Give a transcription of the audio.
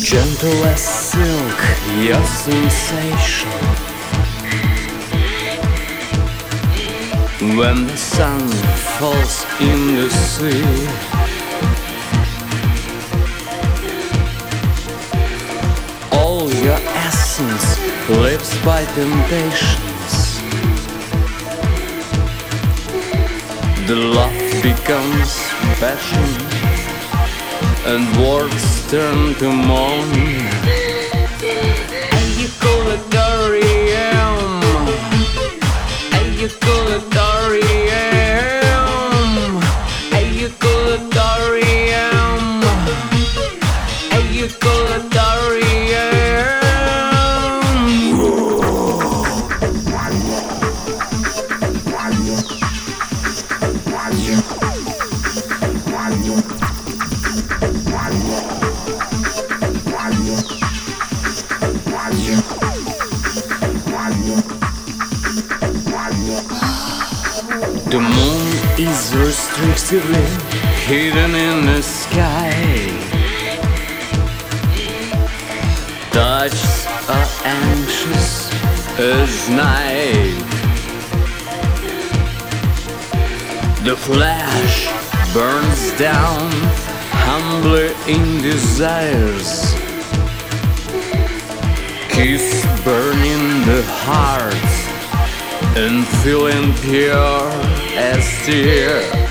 Gentle as silk, your sensation. When the sun falls in the sea, all your essence lives by temptations. The love becomes passion, and words turn to moan. And you call it Dorium, and you call it Dorium, and you call it Dorium, and you call it Dorium. The moon is restrictedly hidden in the sky. Touches are anxious as night. The flesh burns down humbly in desires. Kiss burning the heart and feeling pure as tear.